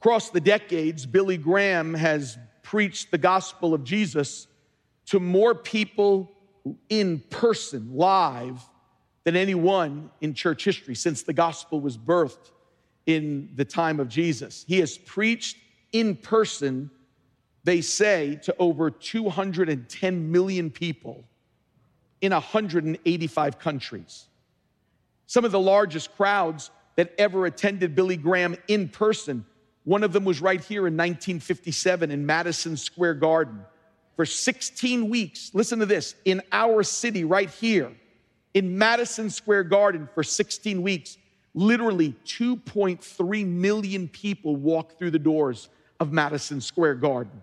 Across the decades, Billy Graham has preached the gospel of Jesus to more people in person, live, than anyone in church history since the gospel was birthed in the time of Jesus. He has preached in person, they say, to over 210 million people in 185 countries. Some of the largest crowds that ever attended Billy Graham in person, one of them was right here in 1957 in Madison Square Garden. For 16 weeks, listen to this, in our city right here, in Madison Square Garden for 16 weeks, literally 2.3 million people walked through the doors of Madison Square Garden.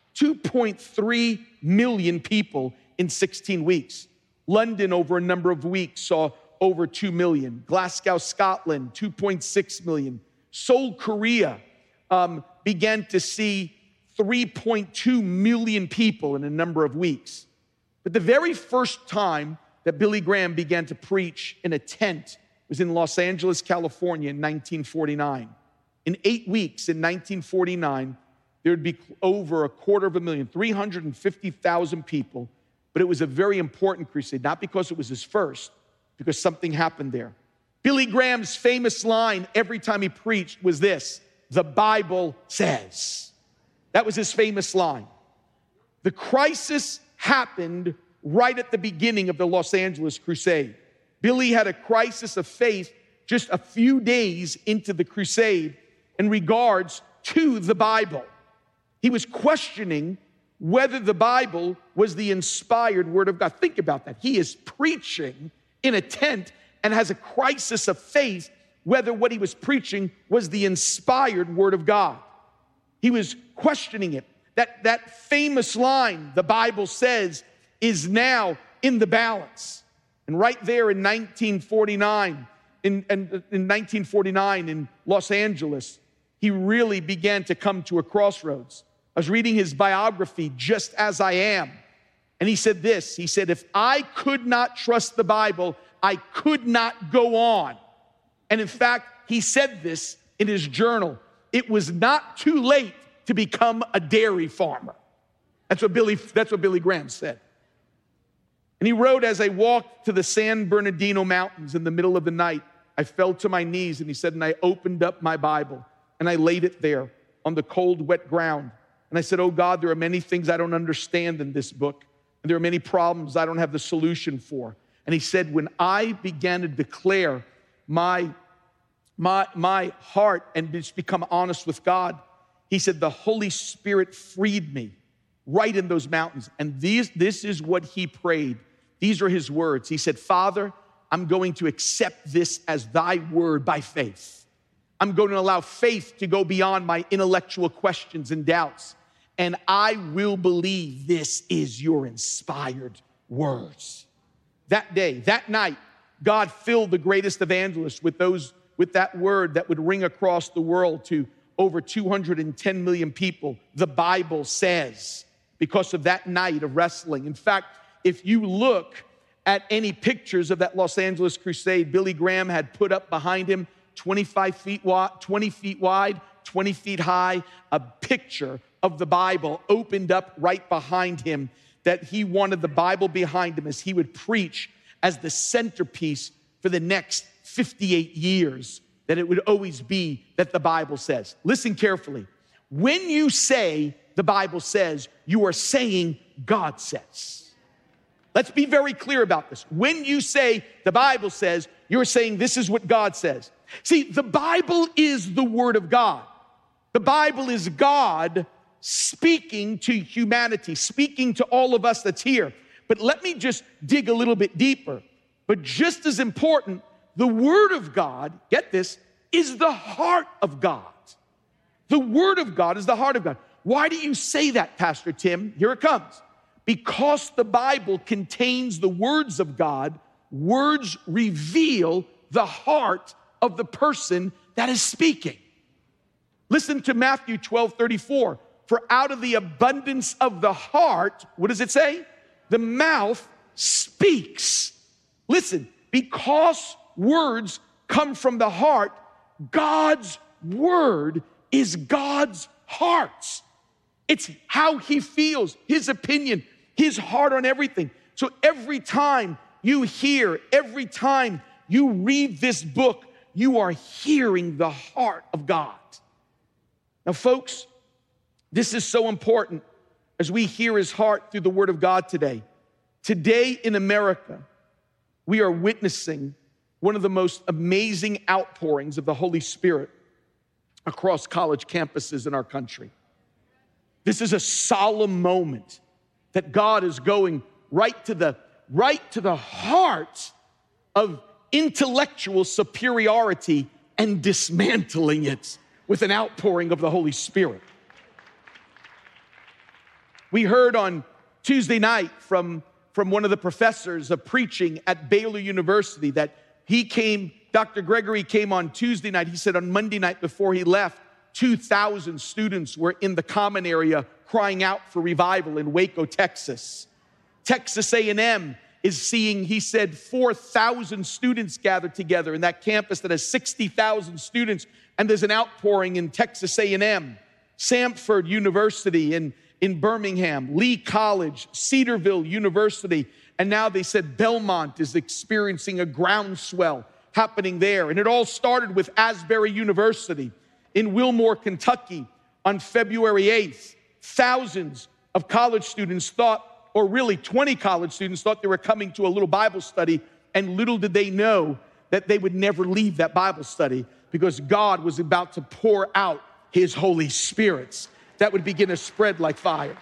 2.3 million people in 16 weeks. London, over a number of weeks, saw over 2 million. Glasgow, Scotland, 2.6 million. Seoul, Korea, began to see 3.2 million people in a number of weeks. But the very first time that Billy Graham began to preach in a tent was in Los Angeles, California in 1949. In 8 weeks in 1949, there would be over 250,000, 350,000 people, but it was a very important crusade, not because it was his first, because something happened there. Billy Graham's famous line every time he preached was this: "The Bible says." That was his famous line. The crisis happened right at the beginning of the Los Angeles crusade. Billy had a crisis of faith just a few days into the crusade in regards to the Bible. He was questioning whether the Bible was the inspired word of God. Think about that. He is preaching in a tent and has a crisis of faith whether what he was preaching was the inspired word of God. He was questioning it. That famous line, "The Bible says," is now in the balance. And right there in 1949, in Los Angeles, he really began to come to a crossroads. I was reading his biography, Just As I Am, and he said this. He said, "If I could not trust the Bible, I could not go on." And in fact, he said this in his journal. It was not too late to become a dairy farmer. That's what Billy Graham said. And he wrote, "As I walked to the San Bernardino Mountains in the middle of the night, I fell to my knees," and he said, "and I opened up my Bible, and I laid it there on the cold, wet ground. And I said, oh God, there are many things I don't understand in this book, and there are many problems I don't have the solution for." And he said, when I began to declare my heart and just become honest with God, he said, the Holy Spirit freed me right in those mountains. And this is what he prayed. These are his words. He said, "Father, I'm going to accept this as thy word by faith. I'm going to allow faith to go beyond my intellectual questions and doubts. And I will believe this is your inspired words." That day, that night, God filled the greatest evangelists with that word that would ring across the world to over 210 million people. The Bible says, because of that night of wrestling. In fact, if you look at any pictures of that Los Angeles crusade, Billy Graham had put up behind him 20 feet wide, 20 feet high, a picture of the Bible opened up right behind him, that he wanted the Bible behind him as he would preach as the centerpiece for the next 58 years, that it would always be that the Bible says. Listen carefully. When you say the Bible says, you are saying God says. Let's be very clear about this. When you say the Bible says, you're saying this is what God says. See, the Bible is the Word of God. The Bible is God speaking to humanity, speaking to all of us that's here. But let me just dig a little bit deeper. But just as important, the Word of God, get this, is the heart of God. The Word of God is the heart of God. Why do you say that, Pastor Tim? Here it comes. Because the Bible contains the words of God, words reveal the heart of the person that is speaking. Listen to Matthew 12:34. For out of the abundance of the heart, what does it say? The mouth speaks. Listen, because words come from the heart, God's word is God's heart. It's how he feels, his opinion, his heart on everything. So every time you hear, every time you read this book, you are hearing the heart of God. Now, folks, this is so important as we hear his heart through the word of God today. Today in America, we are witnessing one of the most amazing outpourings of the Holy Spirit across college campuses in our country. This is a solemn moment that God is going right to the heart of intellectual superiority and dismantling it with an outpouring of the Holy Spirit. We heard on Tuesday night from one of the professors of preaching at Baylor University that Dr. Gregory came on Tuesday night. He said on Monday night before he left, 2,000 students were in the common area crying out for revival in Waco, Texas. Texas A&M is seeing, he said, 4,000 students gathered together in that campus that has 60,000 students, and there's an outpouring in Texas A&M. Samford University in Birmingham, Lee College, Cedarville University, and now they said Belmont is experiencing a groundswell happening there. And it all started with Asbury University in Wilmore, Kentucky on February 8th. Thousands of college students thought, or really 20 college students thought they were coming to a little Bible study, and little did they know that they would never leave that Bible study because God was about to pour out his Holy Spirit that would begin to spread like fire.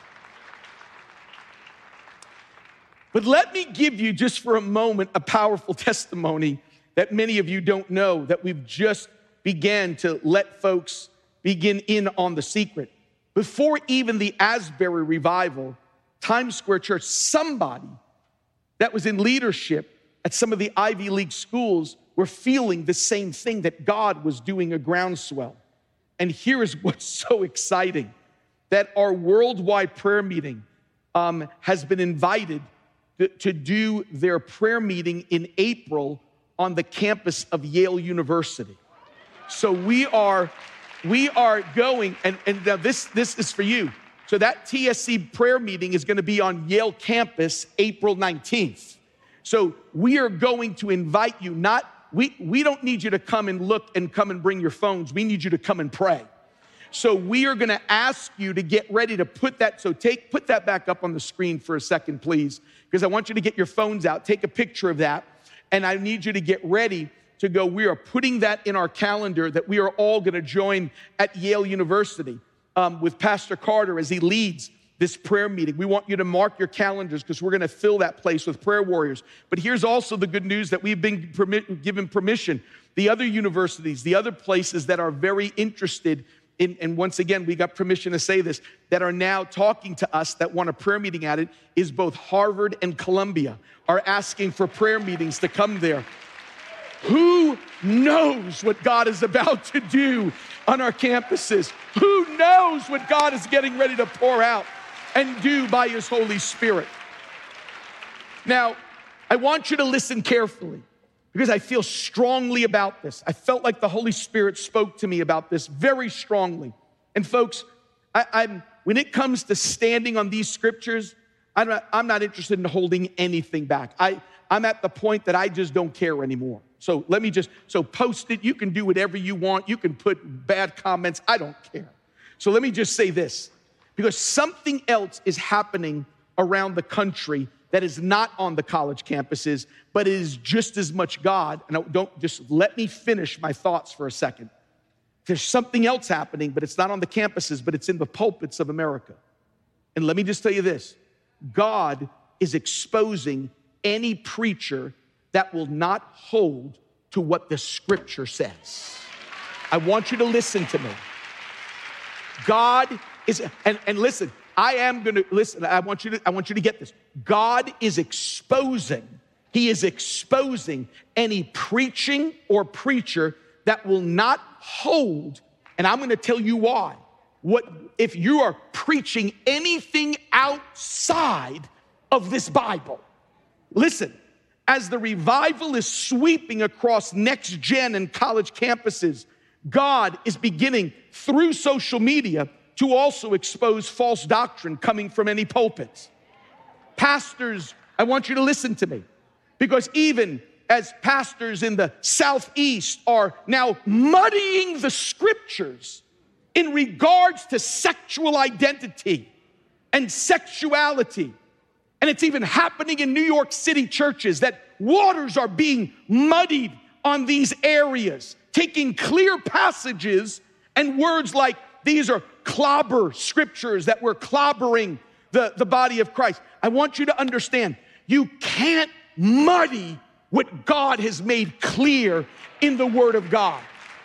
But let me give you just for a moment a powerful testimony that many of you don't know, that we've just began to let folks begin in on the secret. Before even the Asbury revival, Times Square Church, somebody that was in leadership at some of the Ivy League schools were feeling the same thing, that God was doing a groundswell. And here is what's so exciting, that our worldwide prayer meeting has been invited to do their prayer meeting in April on the campus of Yale University. So we are going, and now this is for you. So that TSC prayer meeting is gonna be on Yale campus April 19th. So we are going to invite you, we don't need you to come and look and come and bring your phones. We need you to come and pray. So we are gonna ask you to get ready to put that back up on the screen for a second, please, because I want you to get your phones out, take a picture of that, and I need you to get ready to go. We are putting that in our calendar that we are all gonna join at Yale University with Pastor Carter as he leads this prayer meeting. We want you to mark your calendars because we're gonna fill that place with prayer warriors. But here's also the good news that we've been given permission. The other universities, the other places that are very interested in, and once again, we got permission to say this, that are now talking to us that want a prayer meeting at it, is both Harvard and Columbia are asking for prayer meetings to come there. Who knows what God is about to do on our campuses? Who knows what God is getting ready to pour out and do by his Holy Spirit? Now, I want you to listen carefully because I feel strongly about this. I felt like the Holy Spirit spoke to me about this very strongly. And folks, when it comes to standing on these scriptures, I'm not interested in holding anything back. I'm at the point that I just don't care anymore. So post it. You can do whatever you want. You can put bad comments. I don't care. So let me just say this, because something else is happening around the country that is not on the college campuses, but it is just as much God. And don't just let me finish my thoughts for a second. There's something else happening, but it's not on the campuses, but it's in the pulpits of America. And let me just tell you this. God is exposing any preacher that will not hold to what the scripture says. I want you to listen to me. God is, and listen, I am gonna, listen, I want you to get this. God is exposing, he is exposing any preaching or preacher that will not hold, and I'm gonna tell you why. If you are preaching anything outside of this Bible, listen, as the revival is sweeping across next gen and college campuses, God is beginning through social media to also expose false doctrine coming from any pulpits. Pastors, I want you to listen to me, because even as pastors in the Southeast are now muddying the scriptures in regards to sexual identity and sexuality, and it's even happening in New York City churches, that waters are being muddied on these areas, taking clear passages and words like these are clobber scriptures that we're clobbering the body of Christ. I want you to understand, you can't muddy what God has made clear in the Word of God.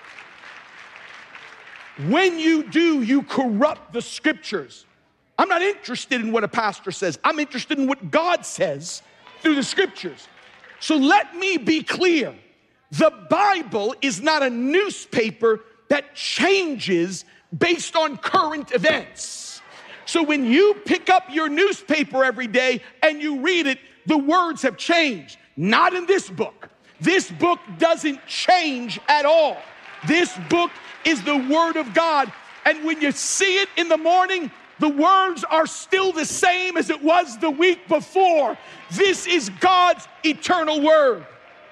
When you do, you corrupt the scriptures. I'm not interested in what a pastor says. I'm interested in what God says through the scriptures. So let me be clear. The Bible is not a newspaper that changes based on current events. So when you pick up your newspaper every day and you read it, the words have changed. Not in this book. This book doesn't change at all. This book is the Word of God. And when you see it in the morning, the words are still the same as it was the week before. This is God's eternal Word.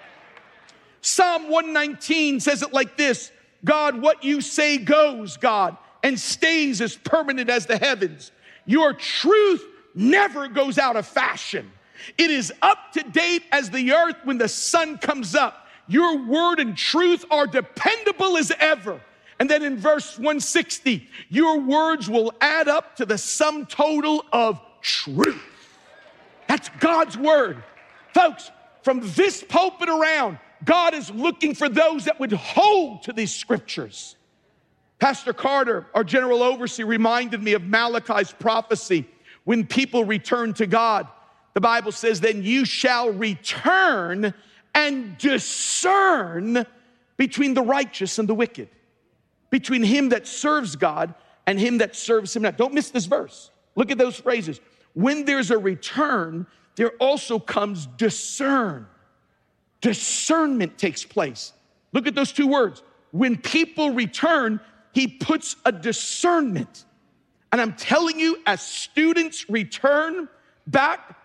Psalm 119 says it like this: God, what you say goes, God, and stays as permanent as the heavens. Your truth never goes out of fashion. It is up to date as the earth when the sun comes up. Your word and truth are dependable as ever. And then in verse 160, your words will add up to the sum total of truth. That's God's word. Folks, from this pulpit around, God is looking for those that would hold to these scriptures. Pastor Carter, our general overseer, reminded me of Malachi's prophecy. When people return to God, the Bible says, then you shall return and discern between the righteous and the wicked, between him that serves God and him that serves him not. Don't miss this verse. Look at those phrases. When there's a return, there also comes discern. Discernment takes place. Look at those two words. When people return, he puts a discernment. And I'm telling you, as students return back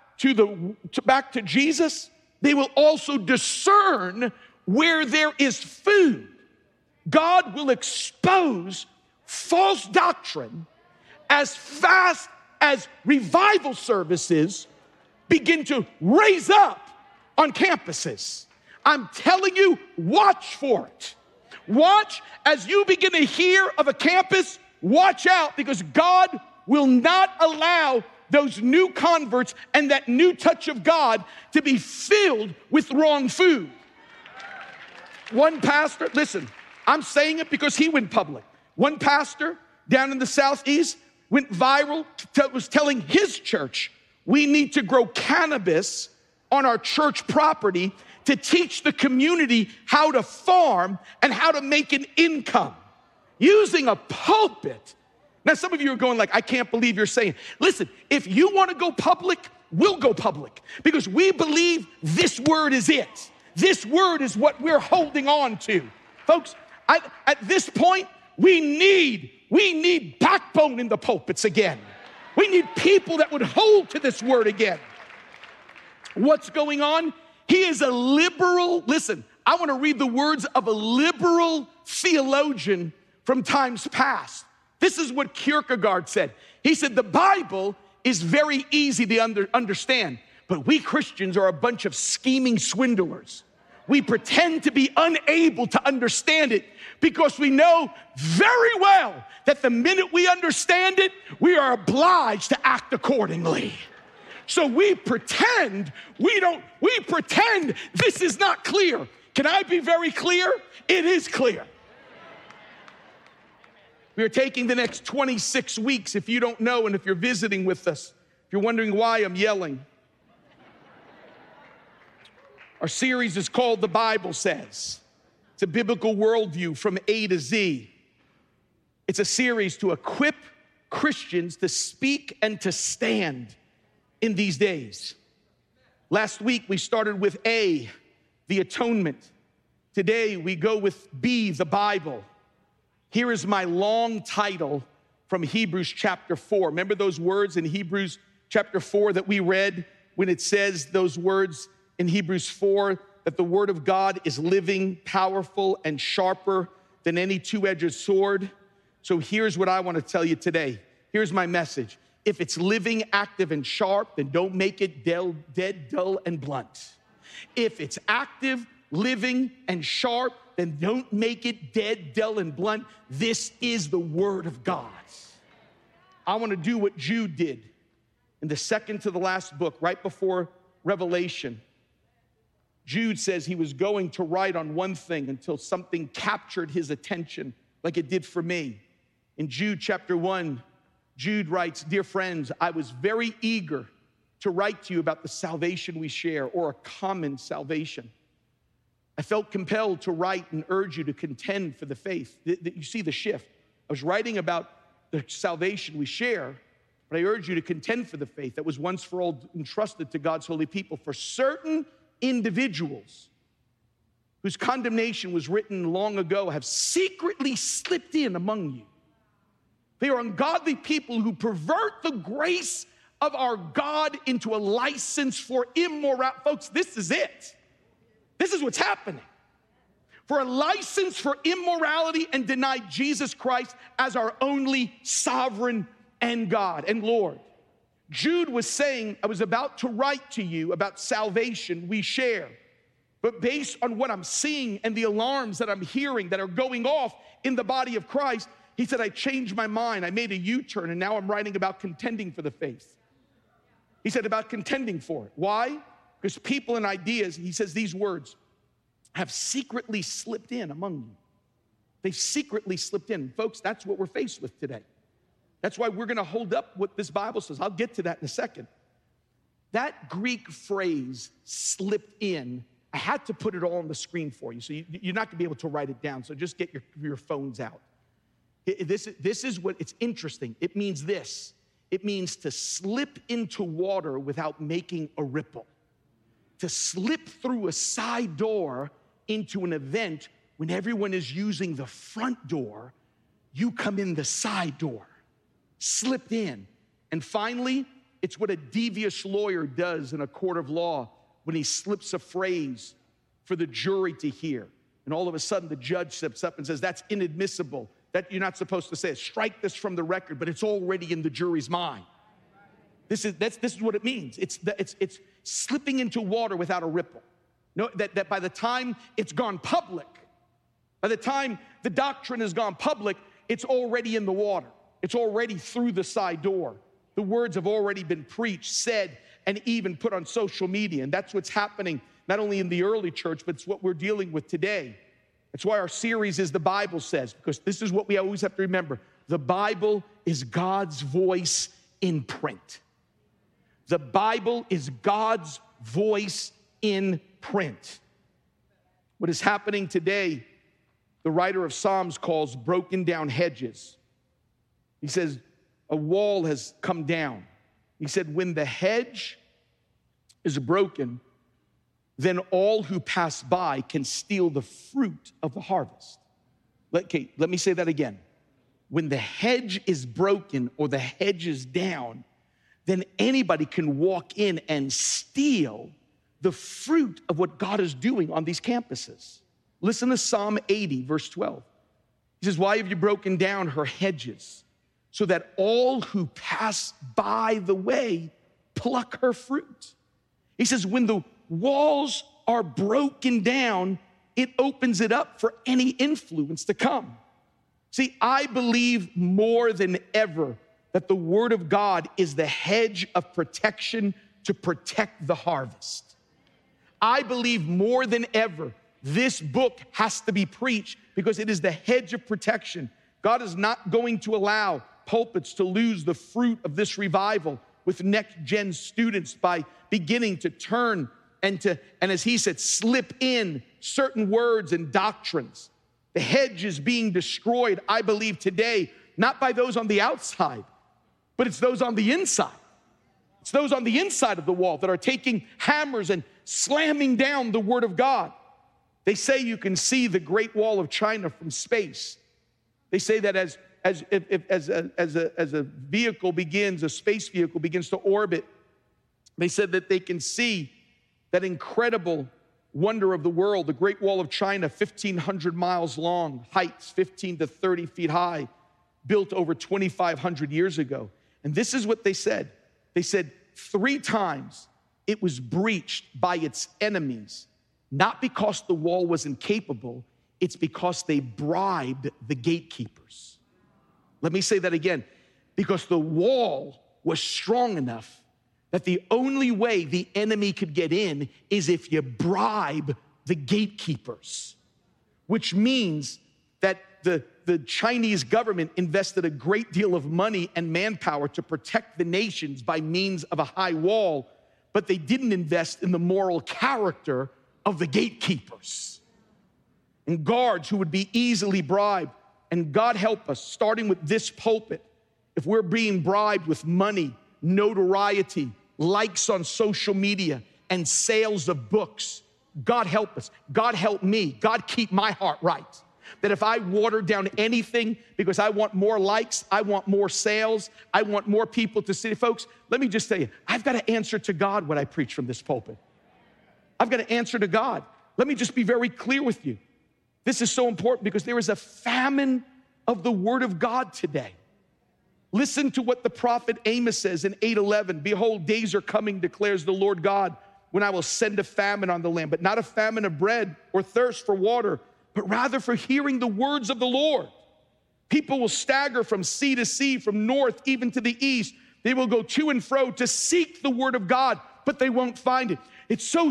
to Jesus, they will also discern where there is food. God will expose false doctrine as fast as revival services begin to raise up on campuses. I'm telling you, watch for it. Watch as you begin to hear of a campus, watch out, because God will not allow those new converts and that new touch of God to be filled with wrong food. One pastor, listen, I'm saying it because he went public. One pastor down in the Southeast went viral, was telling his church, we need to grow cannabis on our church property to teach the community how to farm and how to make an income using a pulpit. Now, some of you are going like, I can't believe you're saying. Listen, if you want to go public, we'll go public, because we believe this word is it. This word is what we're holding on to. Folks, at this point, we need backbone in the pulpits again. We need people that would hold to this word again. What's going on? He is a liberal, listen, I want to read the words of a liberal theologian from times past. This is what Kierkegaard said. He said, the Bible is very easy to understand, but we Christians are a bunch of scheming swindlers. We pretend to be unable to understand it because we know very well that the minute we understand it, we are obliged to act accordingly. So we pretend this is not clear. Can I be very clear? It is clear. We are taking the next 26 weeks, if you don't know, and if you're visiting with us, if you're wondering why I'm yelling. Our series is called The Bible Says. It's a biblical worldview from A to Z. It's a series to equip Christians to speak and to stand in these days. Last week, we started with A, the atonement. Today, we go with B, the Bible. Here is my long title from Hebrews chapter 4. Remember those words in Hebrews chapter 4 that we read when it says those words in Hebrews 4 that the word of God is living, powerful, and sharper than any two-edged sword? So here's what I want to tell you today. Here's my message. If it's living, active, and sharp, then don't make it dead, dull, and blunt. If it's active, living, and sharp, then don't make it dead, dull, and blunt. This is the word of God. I want to do what Jude did in the second to the last book, right before Revelation. Jude says he was going to write on one thing until something captured his attention like it did for me. In Jude chapter 1, Jude writes, "Dear friends, I was very eager to write to you about the salvation we share, or a common salvation. I felt compelled to write and urge you to contend for the faith." You see the shift. I was writing about the salvation we share, but I urge you to contend for the faith that was once for all entrusted to God's holy people. For certain individuals whose condemnation was written long ago have secretly slipped in among you. They are ungodly people who pervert the grace of our God into a license for immorality. Folks, this is it. This is what's happening. For a license for immorality, and deny Jesus Christ as our only sovereign and God and Lord. Jude was saying, I was about to write to you about salvation we share, but based on what I'm seeing and the alarms that I'm hearing that are going off in the body of Christ, he said, I changed my mind. I made a U-turn, and now I'm writing about contending for the faith. He said about contending for it. Why? Because people and ideas, he says these words, have secretly slipped in among you. They've secretly slipped in. Folks, that's what we're faced with today. That's why we're going to hold up what this Bible says. I'll get to that in a second. That Greek phrase, slipped in, I had to put it all on the screen for you, so you're not going to be able to write it down, so just get your phones out. This is what, it's interesting. It means this. It means to slip into water without making a ripple. To slip through a side door into an event when everyone is using the front door, you come in the side door. Slipped in. And finally, it's what a devious lawyer does in a court of law when he slips a phrase for the jury to hear. And all of a sudden, the judge steps up and says, that's inadmissible. That you're not supposed to say it. Strike this from the record, but it's already in the jury's mind. This is what it means. It's slipping into water without a ripple. No, that by the time it's gone public, by the time the doctrine has gone public, it's already in the water. It's already through the side door. The words have already been preached, said, and even put on social media. And that's what's happening not only in the early church, but it's what we're dealing with today. That's why our series is The Bible Says, because this is what we always have to remember. The Bible is God's voice in print. The Bible is God's voice in print. What is happening today, the writer of Psalms calls broken down hedges. He says, a wall has come down. He said, when the hedge is broken, then all who pass by can steal the fruit of the harvest. Okay, let me say that again. When the hedge is broken or the hedge is down, then anybody can walk in and steal the fruit of what God is doing on these campuses. Listen to Psalm 80, verse 12. He says, why have you broken down her hedges, so that all who pass by the way pluck her fruit? He says, when the walls are broken down, it opens it up for any influence to come. See, I believe more than ever that the Word of God is the hedge of protection to protect the harvest. I believe more than ever this book has to be preached because it is the hedge of protection. God is not going to allow pulpits to lose the fruit of this revival with next-gen students by beginning to turn and as he said, slip in certain words and doctrines. The hedge is being destroyed, I believe, today, not by those on the outside, but it's those on the inside. It's those on the inside of the wall that are taking hammers and slamming down the Word of God. They say you can see the Great Wall of China from space. They say that as a vehicle begins, a space vehicle begins to orbit, they said that they can see that incredible wonder of the world, the Great Wall of China, 1,500 miles long, heights 15 to 30 feet high, built over 2,500 years ago. And this is what they said. They said 3 times it was breached by its enemies, not because the wall was incapable, it's because they bribed the gatekeepers. Let me say that again. Because the wall was strong enough that the only way the enemy could get in is if you bribe the gatekeepers, which means that the Chinese government invested a great deal of money and manpower to protect the nations by means of a high wall, but they didn't invest in the moral character of the gatekeepers and guards who would be easily bribed. And God help us, starting with this pulpit, if we're being bribed with money, notoriety, likes on social media, and sales of books, God help us. God help me. God keep my heart right. That if I water down anything because I want more likes, I want more sales, I want more people to see. Folks, let me just tell you, I've got to answer to God when I preach from this pulpit. I've got to answer to God. Let me just be very clear with you. This is so important because there is a famine of the word of God today. Listen to what the prophet Amos says in 8:11. Behold, days are coming, declares the Lord God, when I will send a famine on the land, but not a famine of bread or thirst for water, but rather for hearing the words of the Lord. People will stagger from sea to sea, from north even to the east. They will go to and fro to seek the word of God, but they won't find it. It's so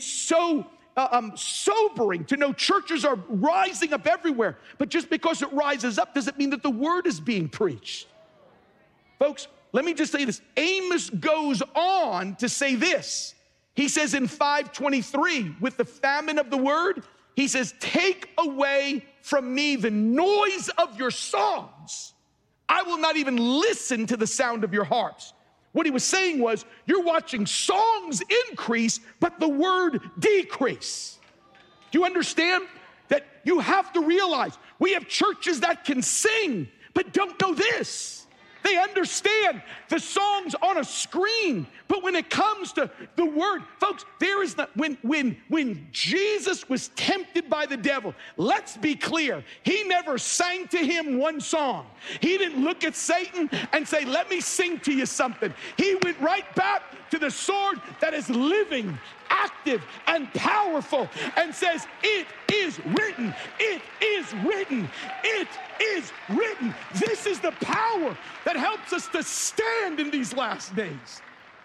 sobering to know churches are rising up everywhere, but just because it rises up doesn't mean that the word is being preached. Folks, let me just say this. Amos goes on to say this. He says in 5:23, with the famine of the word, he says, take away from me the noise of your songs. I will not even listen to the sound of your harps. What he was saying was, you're watching songs increase, but the word decrease. Do you understand? That you have to realize we have churches that can sing, but don't know this. They understand the songs on a screen, but when it comes to the word, folks, there is not, when Jesus was tempted by the devil, let's be clear, he never sang to him one song. He didn't look at Satan and say, let me sing to you something. He went right back to the sword that is living, active, and powerful, and says, it is written, it is written, it is written. This is the power that helps us to stand in these last days.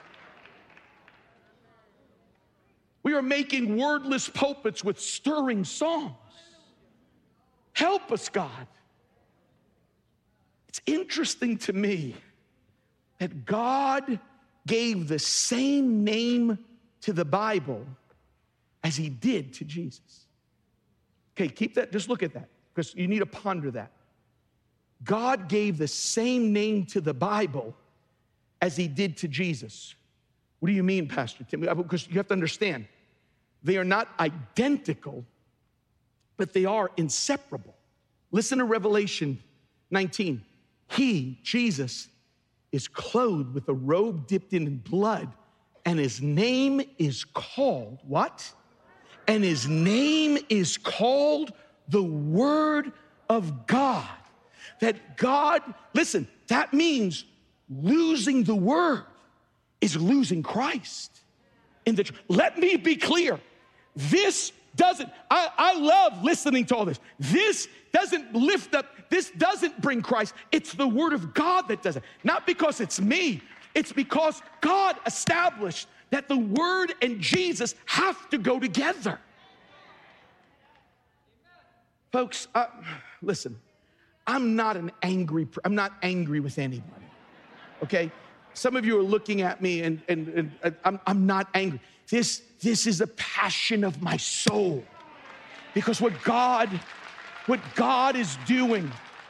We are making wordless pulpits with stirring songs. Help us, God. It's interesting to me that God gave the same name to the Bible as he did to Jesus. Okay, keep that, just look at that, because you need to ponder that. God gave the same name to the Bible as he did to Jesus. What do you mean, Pastor Tim? Because you have to understand, they are not identical, but they are inseparable. Listen to Revelation 19. He, Jesus, is clothed with a robe dipped in blood, and his name is called, what? And his name is called the Word of God. That God, listen, that means losing the Word is losing Christ. Let me be clear. This doesn't, I love listening to all this. This doesn't lift up, this doesn't bring Christ. It's the Word of God that does it. Not because it's me. It's because God established that the Word and Jesus have to go together. Folks, listen, I'm not angry with anybody, okay? Some of you are looking at me and I'm not angry. This is a passion of my soul, because what God is doing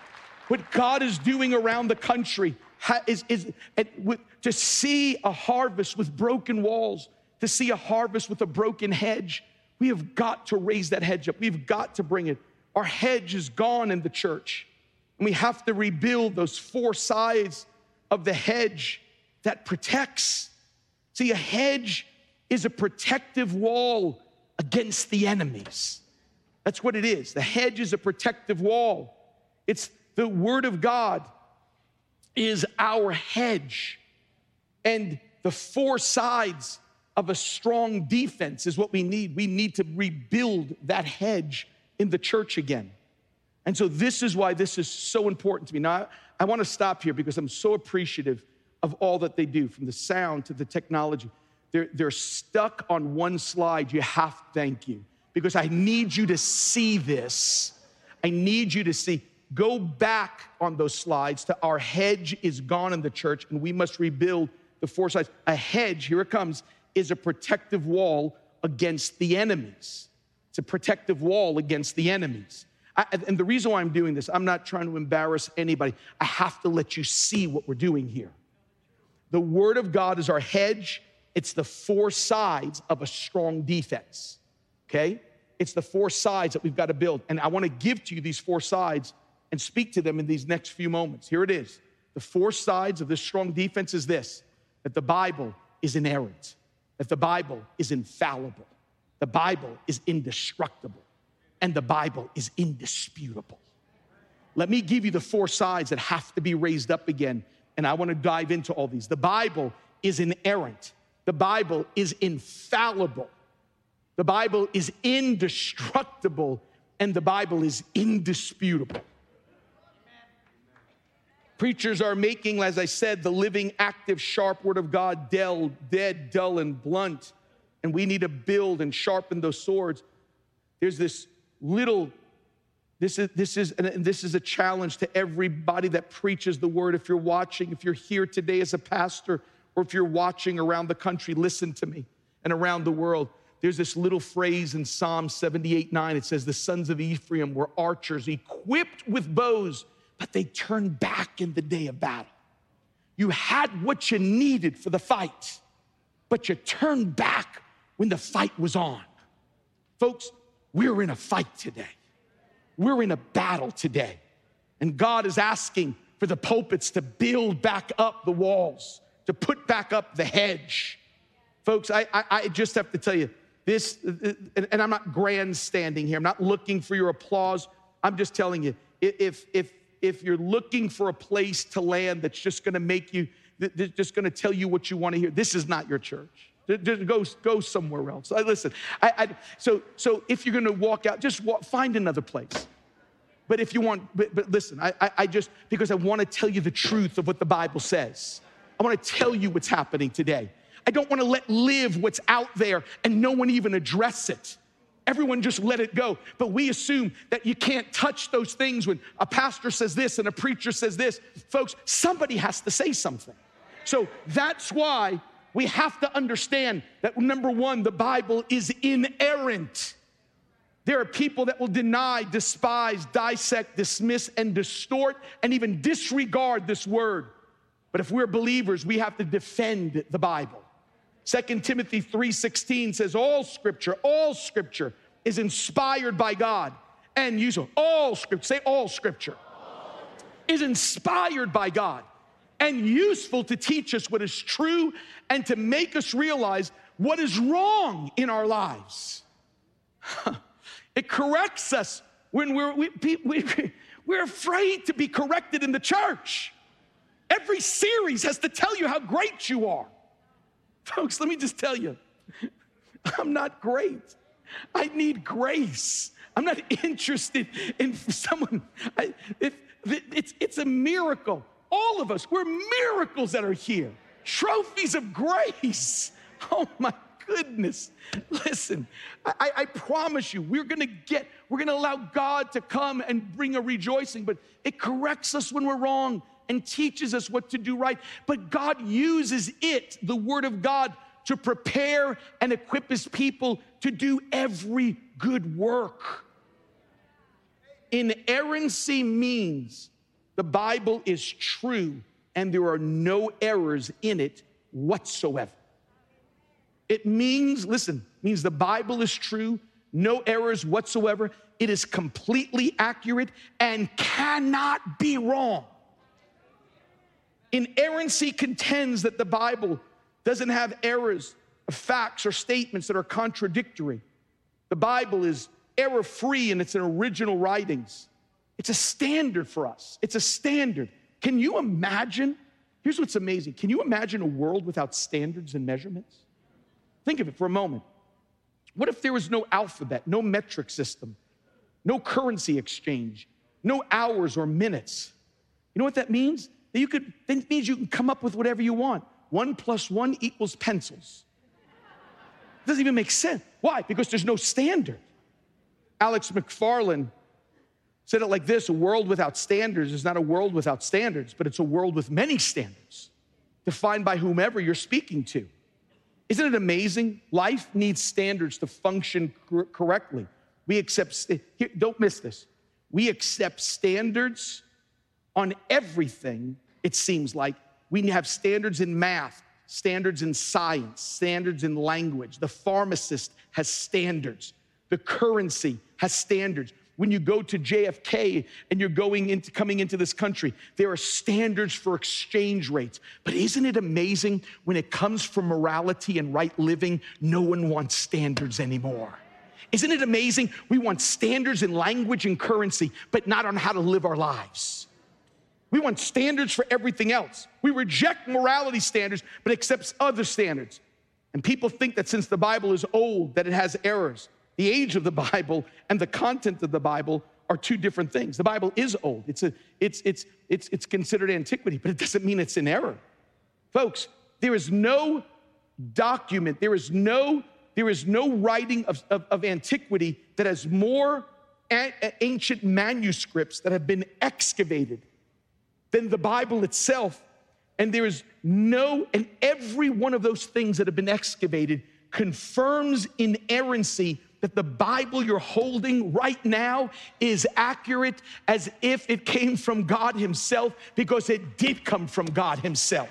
around the country is to see a harvest with broken walls, to see a harvest with a broken hedge. We have got to raise that hedge up. We've got to bring it. Our hedge is gone in the church. And we have to rebuild those four sides of the hedge that protects. See, a hedge is a protective wall against the enemies. That's what it is. The hedge is a protective wall. It's the Word of God is our hedge. And the four sides of a strong defense is what we need. We need to rebuild that hedge in the church again. And so this is why this is so important to me. Now, I want to stop here because I'm so appreciative of all that they do, from the sound to the technology. They're stuck on one slide. You have to thank you, because I need you to see this. I need you to see. Go back on those slides to our hedge is gone in the church, and we must rebuild the four sides. A hedge, here it comes, is a protective wall against the enemies. It's a protective wall against the enemies. And the reason why I'm doing this, I'm not trying to embarrass anybody. I have to let you see what we're doing here. The Word of God is our hedge. It's the four sides of a strong defense, okay? It's the four sides that we've got to build. And I want to give to you these four sides and speak to them in these next few moments. Here it is. The four sides of this strong defense is this: that the Bible is inerrant, that the Bible is infallible, the Bible is indestructible, and the Bible is indisputable. Let me give you the four sides that have to be raised up again, and I want to dive into all these. The Bible is inerrant. The Bible is infallible. The Bible is indestructible, and the Bible is indisputable. Preachers are making, as I said, the living, active, sharp Word of God dead, dull, and blunt, and we need to build and sharpen those swords. There's this little, this is a challenge to everybody that preaches the Word. If you're watching, if you're here today as a pastor, or if you're watching around the country, listen to me, and around the world. There's this little phrase in Psalm 78:9. It says, the sons of Ephraim were archers, equipped with bows, but they turned back in the day of battle. You had what you needed for the fight, but you turned back when the fight was on. Folks, we're in a fight today. We're in a battle today. And God is asking for the pulpits to build back up the walls, to put back up the hedge. Folks, I just have to tell you this, and I'm not grandstanding here. I'm not looking for your applause. I'm just telling you, if you're looking for a place to land that's just gonna make you, just gonna tell you what you wanna hear, this is not your church. Just go somewhere else. Listen, so if you're gonna walk out, find another place. But if you want, but listen, I just, because I wanna tell you the truth of what the Bible says. I wanna tell you what's happening today. I don't wanna live what's out there and no one even address it. Everyone just let it go. But we assume that you can't touch those things when a pastor says this and a preacher says this. Folks, somebody has to say something. So that's why we have to understand that, number one, the Bible is inerrant. There are people that will deny, despise, dissect, dismiss, and distort, and even disregard this word. But if we're believers, we have to defend the Bible. 2 Timothy 3:16 says, all scripture is inspired by God and useful. All scripture, say all scripture, is inspired by God and useful to teach us what is true and to make us realize what is wrong in our lives. It corrects us when we're afraid to be corrected in the church. Every series has to tell you how great you are. Folks, let me just tell you, I'm not great. I need grace. I'm not interested in someone. It's a miracle. All of us, we're miracles that are here. Trophies of grace. Oh my goodness. Listen, I promise you, we're gonna allow God to come and bring a rejoicing, but it corrects us when we're wrong and teaches us what to do right. But God uses it, the Word of God, to prepare and equip His people to do every good work. Inerrancy means the Bible is true and there are no errors in it whatsoever. It means, listen, means the Bible is true, no errors whatsoever. It is completely accurate and cannot be wrong. Inerrancy contends that the Bible doesn't have errors of facts or statements that are contradictory. The Bible is error-free in its original writings. It's a standard for us. It's a standard. Can you imagine? Here's what's amazing. Can you imagine a world without standards and measurements? Think of it for a moment. What if there was no alphabet, no metric system, no currency exchange, no hours or minutes? You know what that means? That means you can come up with whatever you want. 1 + 1 = pencils. It doesn't even make sense. Why? Because there's no standard. Alex McFarland said it like this: a world without standards is not a world without standards, but it's a world with many standards, defined by whomever you're speaking to. Isn't it amazing? Life needs standards to function correctly. Don't miss this. We accept standards on everything, it seems like. We have standards in math, standards in science, standards in language. The pharmacist has standards. The currency has standards. When you go to JFK and you're coming into this country, there are standards for exchange rates. But isn't it amazing when it comes from morality and right living, no one wants standards anymore? Isn't it amazing? We want standards in language and currency, but not on how to live our lives. We want standards for everything else. We reject morality standards, but accept other standards. And people think that since the Bible is old, that it has errors. The age of the Bible and the content of the Bible are two different things. The Bible is old. It's considered antiquity, but it doesn't mean it's in error. Folks, there is no document, there is no writing of antiquity that has more ancient manuscripts that have been excavated than the Bible itself. And and every one of those things that have been excavated confirms inerrancy, that the Bible you're holding right now is accurate as if it came from God himself, because it did come from God himself.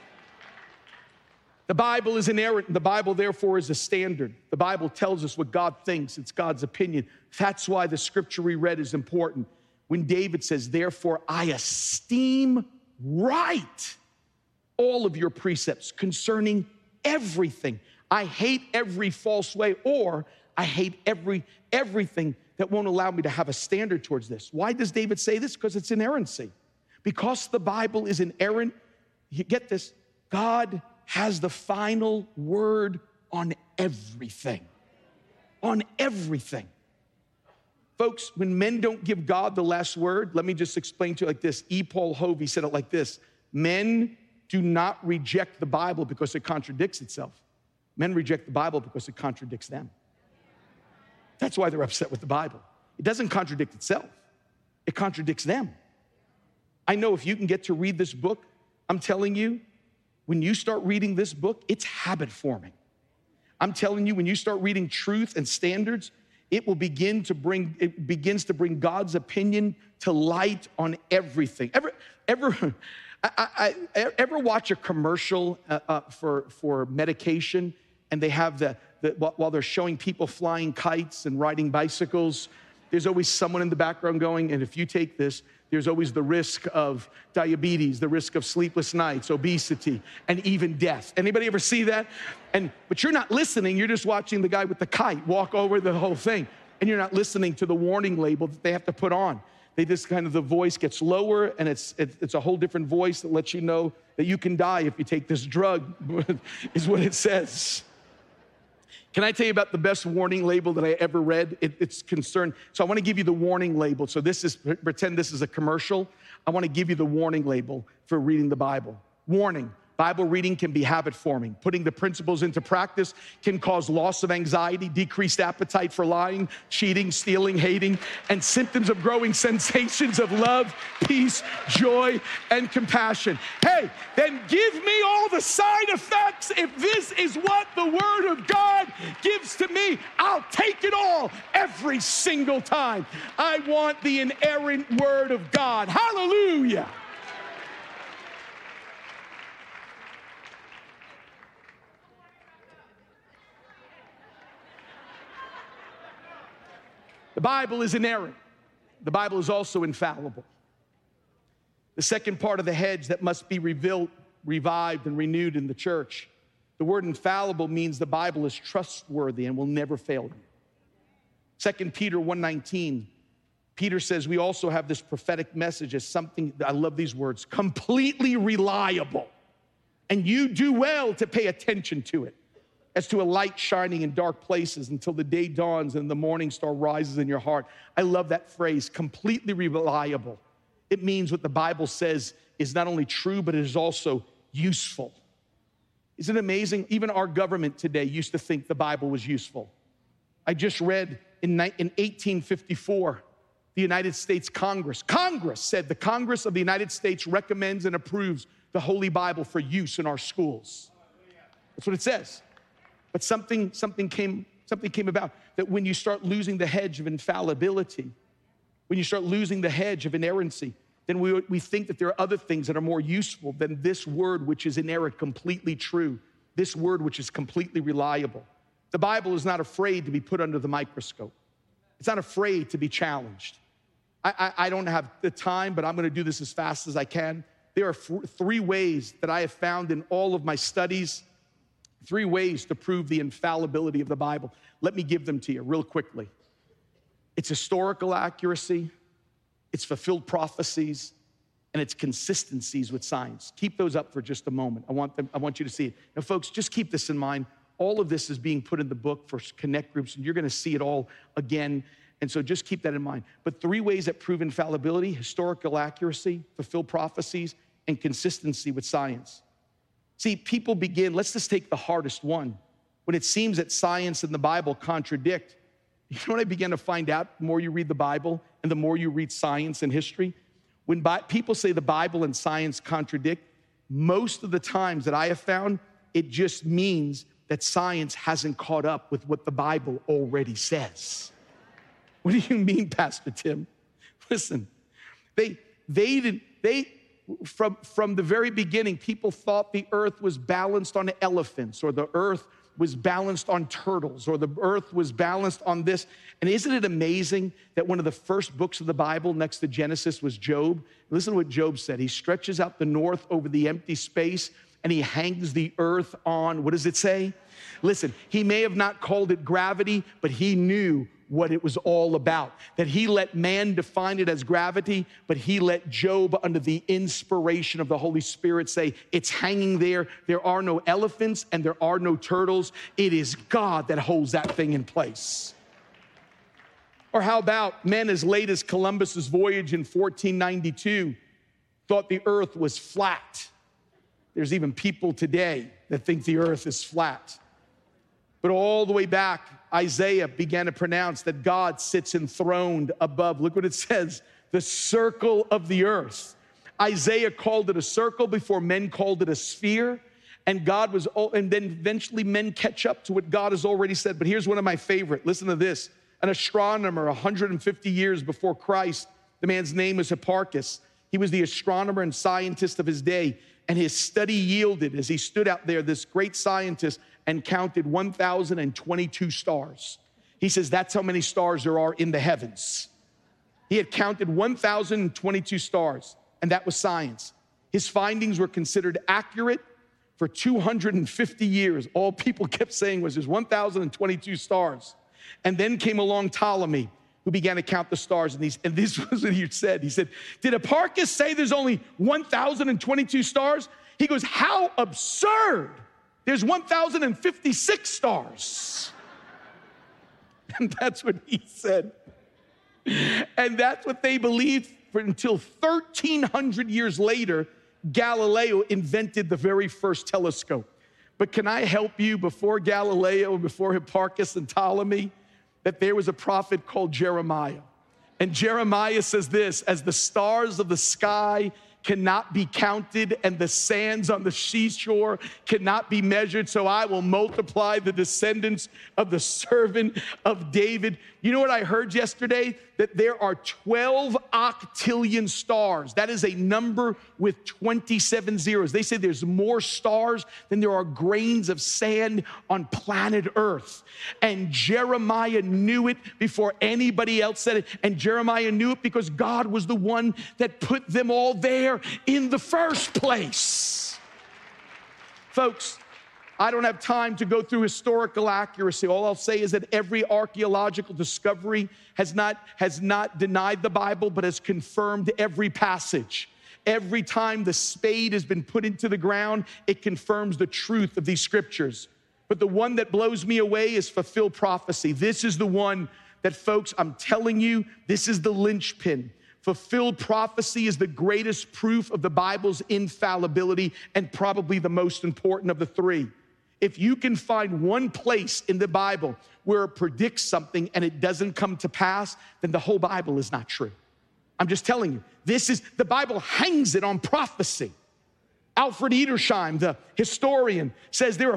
The Bible is inerrant, and the Bible therefore is a standard. The Bible tells us what God thinks. It's God's opinion. That's why the scripture we read is important. When David says, therefore I esteem right all of your precepts concerning everything. I hate every false way, or I hate everything that won't allow me to have a standard towards this. Why does David say this? Because it's inerrancy. Because the Bible is inerrant, you get this, God has the final word on everything. On everything. Folks, when men don't give God the last word, let me just explain to you like this. E. Paul Hovey said it like this: men do not reject the Bible because it contradicts itself. Men reject the Bible because it contradicts them. That's why they're upset with the Bible. It doesn't contradict itself. It contradicts them. I know if you can get to read this book, I'm telling you, when you start reading this book, it's habit forming. I'm telling you, when you start reading truth and standards, it begins to bring God's opinion to light on everything. Ever watch a commercial for medication, and they have while they're showing people flying kites and riding bicycles, there's always someone in the background going, and if you take this, there's always the risk of diabetes, the risk of sleepless nights, obesity, and even death. Anybody ever see that? But you're not listening, you're just watching the guy with the kite walk over the whole thing, and you're not listening to the warning label that they have to put on. They just the voice gets lower, and it's a whole different voice that lets you know that you can die if you take this drug, is what it says. Can I tell you about the best warning label that I ever read? It's concerned. So I want to give you the warning label. So pretend this is a commercial. I want to give you the warning label for reading the Bible. Warning: Bible reading can be habit forming. Putting the principles into practice can cause loss of anxiety, decreased appetite for lying, cheating, stealing, hating, and symptoms of growing sensations of love, peace, joy, and compassion. Hey, then give me all the side effects. If this is what the Word of God gives to me, I'll take it all every single time. I want the inerrant Word of God. Hallelujah. Bible is inerrant. The Bible is also infallible. The second part of the hedge that must be rebuilt, revived, and renewed in the church, the word infallible means the Bible is trustworthy and will never fail you. 2 Peter 1:19, Peter says we also have this prophetic message as something, I love these words, completely reliable. And you do well to pay attention to it, as to a light shining in dark places until the day dawns and the morning star rises in your heart. I love that phrase, completely reliable. It means what the Bible says is not only true, but it is also useful. Isn't it amazing? Even our government today used to think the Bible was useful. I just read in 1854, the United States Congress said the Congress of the United States recommends and approves the Holy Bible for use in our schools. That's what it says. But something came about, that when you start losing the hedge of infallibility, when you start losing the hedge of inerrancy, then we think that there are other things that are more useful than this word, which is inerrant, completely true, this word, which is completely reliable. The Bible is not afraid to be put under the microscope. It's not afraid to be challenged. I don't have the time, but I'm going to do this as fast as I can. There are three ways that I have found in all of my studies, 3 ways to prove the infallibility of the Bible. Let me give them to you real quickly. It's historical accuracy, it's fulfilled prophecies, and it's consistencies with science. Keep those up for just a moment. I want you to see it. Now, folks, just keep this in mind. All of this is being put in the book for Connect groups, and you're gonna see it all again. And so just keep that in mind. But 3 ways that prove infallibility: historical accuracy, fulfilled prophecies, and consistency with science. See, people begin, let's just take the hardest one. When it seems that science and the Bible contradict, you know what I began to find out the more you read the Bible and the more you read science and history? When people say the Bible and science contradict, most of the times that I have found, it just means that science hasn't caught up with what the Bible already says. What do you mean, Pastor Tim? Listen, from the very beginning, people thought the earth was balanced on elephants, or the earth was balanced on turtles, or the earth was balanced on this. And isn't it amazing that one of the first books of the Bible next to Genesis was Job? Listen to what Job said. He stretches out the north over the empty space, and he hangs the earth on, what does it say? Listen, he may have not called it gravity, but he knew what it was all about. That he let man define it as gravity, but he let Job, under the inspiration of the Holy Spirit, say, it's hanging there. There are no elephants and there are no turtles. It is God that holds that thing in place. Or how about men as late as Columbus's voyage in 1492 thought the earth was flat. There's even people today that think the earth is flat. But all the way back, Isaiah began to pronounce that God sits enthroned above. Look what it says, the circle of the earth. Isaiah called it a circle before men called it a sphere. And then eventually men catch up to what God has already said. But here's one of my favorite. Listen to this. An astronomer 150 years before Christ, the man's name is Hipparchus. He was the astronomer and scientist of his day. And his study yielded, as he stood out there, this great scientist, and counted 1,022 stars. He says that's how many stars there are in the heavens. He had counted 1,022 stars, and that was science. His findings were considered accurate for 250 years. All people kept saying was there's 1,022 stars. And then came along Ptolemy, who began to count the stars, and this was what he said. He said, did Hipparchus say there's only 1,022 stars? He goes, how absurd. There's 1,056 stars. And that's what he said. And that's what they believed until 1,300 years later, Galileo invented the very first telescope. But can I help you, before Galileo, before Hipparchus and Ptolemy, that there was a prophet called Jeremiah. And Jeremiah says this, as the stars of the sky cannot be counted and the sands on the seashore cannot be measured, so I will multiply the descendants of the servant of David. You know what I heard yesterday? That there are 12 octillion stars. That is a number with 27 zeros. They say there's more stars than there are grains of sand on planet Earth. And Jeremiah knew it before anybody else said it. And Jeremiah knew it because God was the one that put them all there in the first place. Folks, I don't have time to go through historical accuracy. All I'll say is that every archaeological discovery has not denied the Bible, but has confirmed every passage. Every time the spade has been put into the ground, it confirms the truth of these scriptures. But the one that blows me away is fulfilled prophecy. This is the one that, folks, I'm telling you, this is the linchpin. Fulfilled prophecy is the greatest proof of the Bible's infallibility and probably the most important of the three. If you can find one place in the Bible where it predicts something and it doesn't come to pass, then the whole Bible is not true. I'm just telling you, the Bible hangs it on prophecy. Alfred Edersheim, the historian, says there are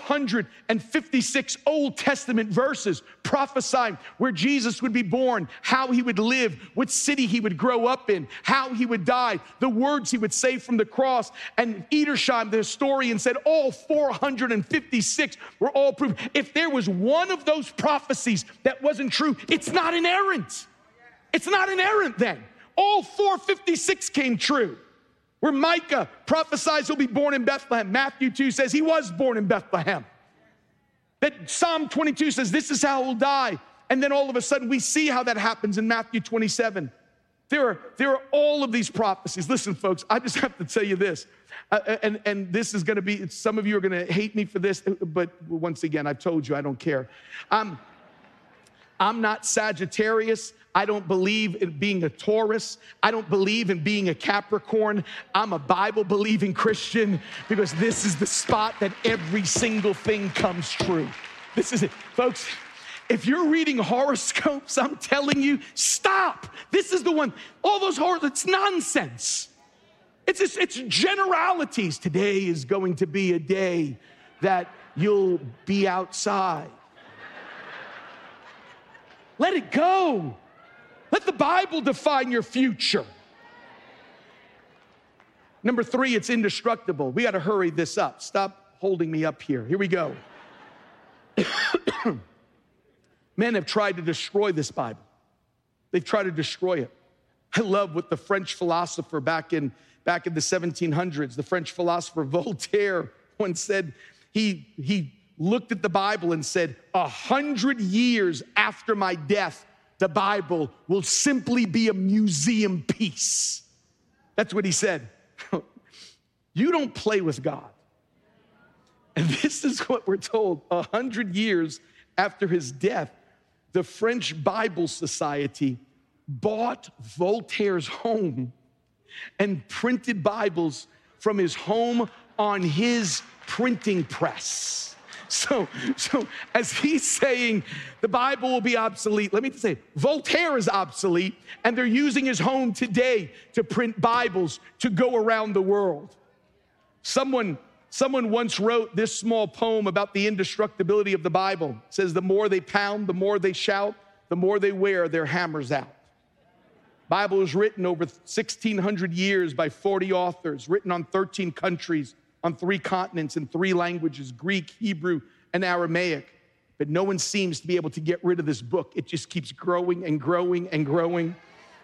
456 Old Testament verses prophesying where Jesus would be born, how he would live, what city he would grow up in, how he would die, the words he would say from the cross. And Edersheim, the historian, said all 456 were all proof. If there was one of those prophecies that wasn't true, it's not inerrant. It's not inerrant then. All 456 came true. Where Micah prophesies he'll be born in Bethlehem. Matthew 2 says he was born in Bethlehem. That Psalm 22 says this is how he'll die. And then all of a sudden we see how that happens in Matthew 27. There are all of these prophecies. Listen, folks, I just have to tell you this. And this is going to be, some of you are going to hate me for this, but once again, I've told you I don't care. I'm not Sagittarius. I don't believe in being a Taurus. I don't believe in being a Capricorn. I'm a Bible-believing Christian because this is the spot that every single thing comes true. This is it. Folks, if you're reading horoscopes, I'm telling you, stop. This is the one. All those horoscopes, it's nonsense. It's generalities. Today is going to be a day that you'll be outside. Let it go. Let the Bible define your future. Number 3, it's indestructible. We got to hurry this up. Stop holding me up here. Here we go. Men have tried to destroy this Bible. They've tried to destroy it. I love what the French philosopher back in the 1700s, the French philosopher Voltaire once said. He looked at the Bible and said, 100 years after my death, the Bible will simply be a museum piece. That's what he said. You don't play with God. And this is what we're told. 100 years after his death, the French Bible Society bought Voltaire's home and printed Bibles from his home on his printing press. So as he's saying the Bible will be obsolete, let me say, Voltaire is obsolete, and they're using his home today to print Bibles to go around the world. Someone once wrote this small poem about the indestructibility of the Bible. It says, the more they pound, the more they shout, the more they wear their hammers out. Bible was written over 1,600 years by 40 authors, written on 13 countries, on 3 continents in 3 languages, Greek, Hebrew, and Aramaic. But no one seems to be able to get rid of this book. It just keeps growing and growing and growing.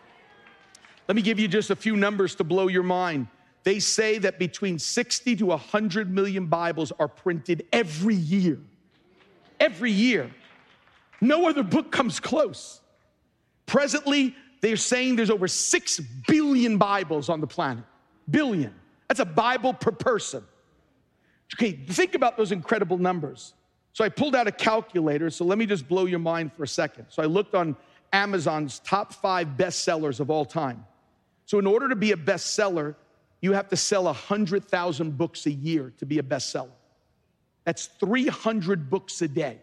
Let me give you just a few numbers to blow your mind. They say that between 60 to 100 million Bibles are printed every year. Every year. No other book comes close. Presently, they're saying there's over 6 billion Bibles on the planet. Billion. That's a Bible per person. Okay, think about those incredible numbers. So I pulled out a calculator, so let me just blow your mind for a second. So I looked on Amazon's top 5 bestsellers of all time. So in order to be a bestseller, you have to sell 100,000 books a year to be a bestseller. That's 300 books a day.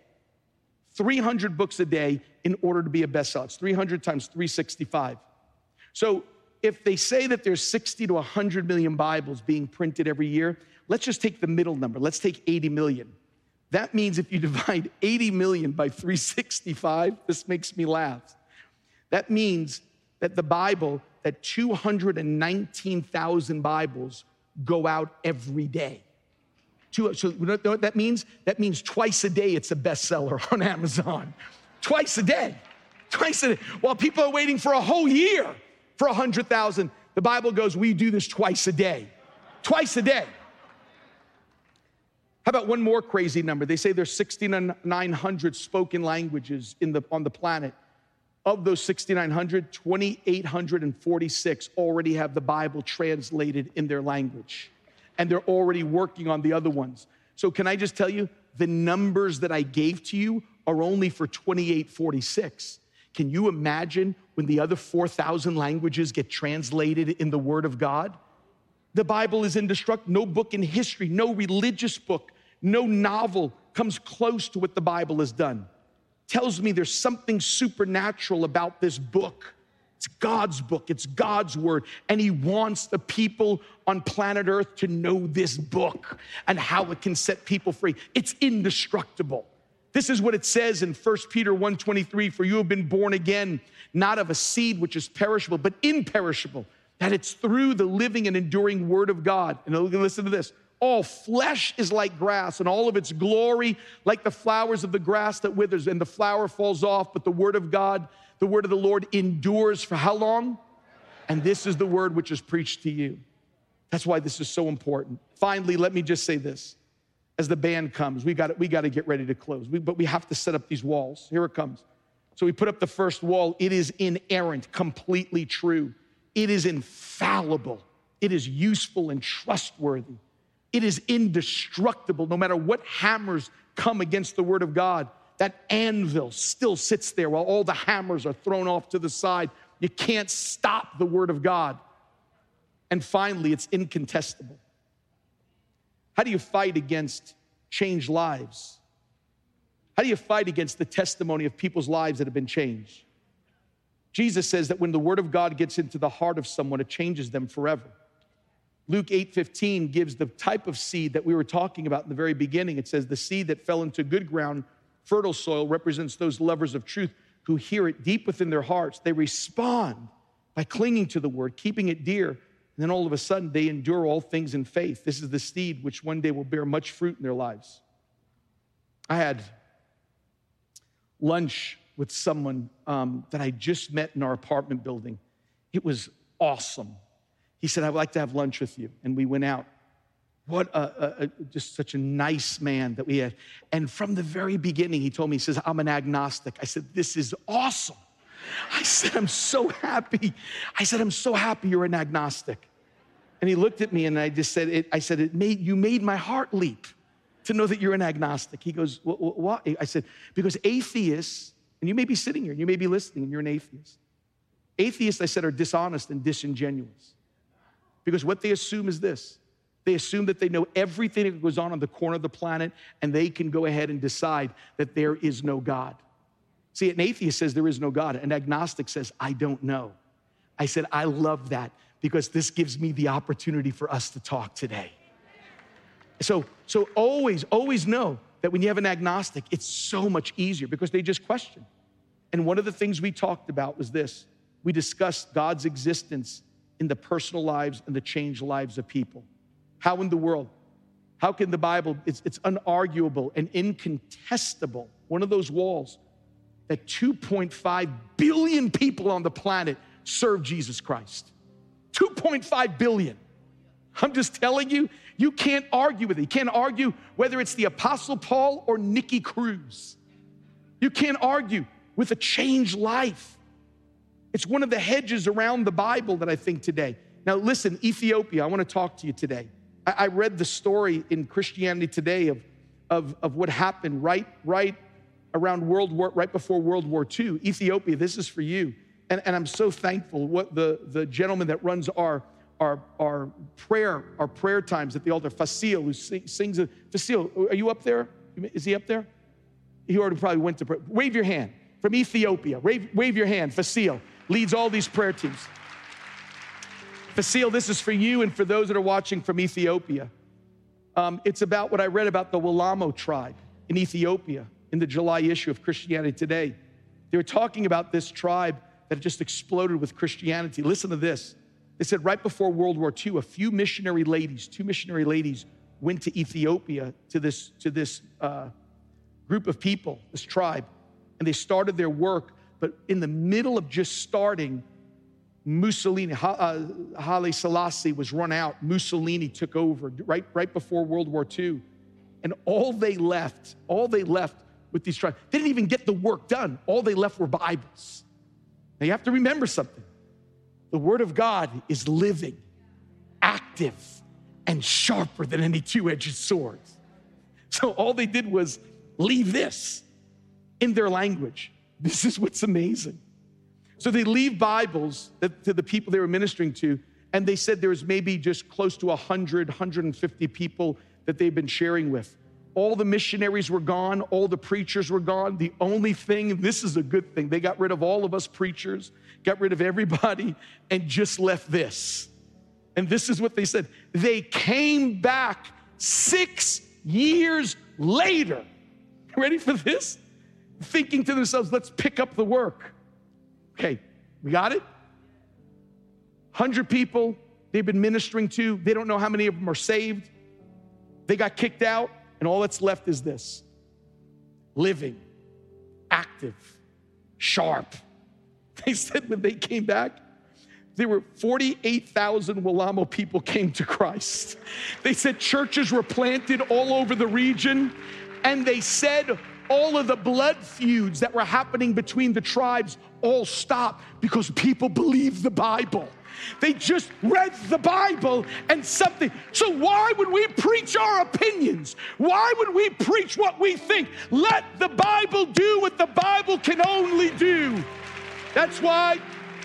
300 books a day in order to be a bestseller. It's 300 times 365. So if they say that there's 60 to 100 million Bibles being printed every year, let's just take the middle number. Let's take 80 million. That means if you divide 80 million by 365, this makes me laugh. That means that the Bible, that 219,000 Bibles go out every day. So you know what that means? That means twice a day it's a bestseller on Amazon. Twice a day. Twice a day. While people are waiting for a whole year for 100,000, the Bible goes, we do this twice a day. Twice a day. How about one more crazy number? They say there's 6,900 spoken languages on the planet. Of those 6,900, 2,846 already have the Bible translated in their language. And they're already working on the other ones. So can I just tell you, the numbers that I gave to you are only for 2,846. Can you imagine when the other 4,000 languages get translated in the Word of God? The Bible is indestructible. No book in history, no religious book, no novel comes close to what the Bible has done. Tells me there's something supernatural about this book. It's God's book, it's God's word, and he wants the people on planet Earth to know this book and how it can set people free. It's indestructible. This is what it says in 1 Peter 1:23, for you have been born again, not of a seed which is perishable, but imperishable, that it's through the living and enduring word of God. And listen to this. All flesh is like grass, and all of its glory like the flowers of the grass that withers, and the flower falls off, but the word of God, the word of the Lord endures for how long? And this is the word which is preached to you. That's why this is so important. Finally, let me just say this. As the band comes, we got to get ready to close. But we have to set up these walls. Here it comes. So we put up the first wall. It is inerrant, completely true. It is infallible. It is useful and trustworthy. It is indestructible. No matter what hammers come against the word of God, that anvil still sits there while all the hammers are thrown off to the side. You can't stop the word of God. And finally, it's incontestable. How do you fight against changed lives? How do you fight against the testimony of people's lives that have been changed? Jesus says that when the word of God gets into the heart of someone, it changes them forever. Luke 8:15 gives the type of seed that we were talking about in the very beginning. It says the seed that fell into good ground, fertile soil, represents those lovers of truth who hear it deep within their hearts. They respond by clinging to the word, keeping it dear, and then all of a sudden they endure all things in faith. This is the seed which one day will bear much fruit in their lives. I had lunch with someone that I just met in our apartment building. It was awesome. He said, I would like to have lunch with you. And we went out. What just such a nice man that we had. And from the very beginning, he told me, he says, I'm an agnostic. I said, this is awesome. I said, I'm so happy. I said, I'm so happy you're an agnostic. And he looked at me and I just said, you made my heart leap to know that you're an agnostic. He goes, what? I said, because atheists, and you may be sitting here and you may be listening and you're an atheist. Atheists, I said, are dishonest and disingenuous. Because what they assume is this. They assume that they know everything that goes on the corner of the planet and they can go ahead and decide that there is no God. See, an atheist says there is no God. An agnostic says, I don't know. I said, I love that because this gives me the opportunity for us to talk today. So always know that when you have an agnostic, it's so much easier because they just question. And one of the things we talked about was this. We discussed God's existence in the personal lives and the changed lives of people. How in the world? How can the Bible, it's unarguable and incontestable, one of those walls, that 2.5 billion people on the planet serve Jesus Christ. 2.5 billion. I'm just telling you, you can't argue with it. You can't argue whether it's the Apostle Paul or Nicky Cruz. You can't argue with a changed life. It's one of the hedges around the Bible that I think today. Now listen, Ethiopia, I want to talk to you today. I read the story in Christianity Today of what happened right around right before World War II. Ethiopia, this is for you. And I'm so thankful what the gentleman that runs our prayer times at the altar, Fasil, who sings. Fasil, are you up there? Is he up there? He already probably went to pray. Wave your hand. From Ethiopia, wave your hand. Fasil leads all these prayer teams. Fasil, this is for you and for those that are watching from Ethiopia. It's about what I read about the Walamo tribe in Ethiopia in the July issue of Christianity Today. They were talking about this tribe that just exploded with Christianity. Listen to this. They said right before World War II, two missionary ladies went to Ethiopia to this group of people, this tribe, and they started their work. But in the middle of just starting, Mussolini, Haile Selassie was run out. Mussolini took over right before World War II. And all they left with these tribes, they didn't even get the work done. All they left were Bibles. Now you have to remember something. The Word of God is living, active, and sharper than any two-edged sword. So all they did was leave this in their language. This is what's amazing. So they leave Bibles to the people they were ministering to, and they said there was maybe just close to 100, 150 people that they've been sharing with. All the missionaries were gone. All the preachers were gone. The only thing, and this is a good thing, they got rid of all of us preachers, got rid of everybody, and just left this. And this is what they said. They came back 6 years later. Ready for this? Thinking to themselves, let's pick up the work. Okay, we got it? 100 people they've been ministering to. They don't know how many of them are saved. They got kicked out, and all that's left is this. Living, active, sharp. They said when they came back, there were 48,000 Wellamo people came to Christ. They said churches were planted all over the region, and they said all of the blood feuds that were happening between the tribes all stopped because people believed the Bible. They just read the Bible and something. So why would we preach our opinions? Why would we preach what we think? Let the Bible do what the Bible can only do. That's why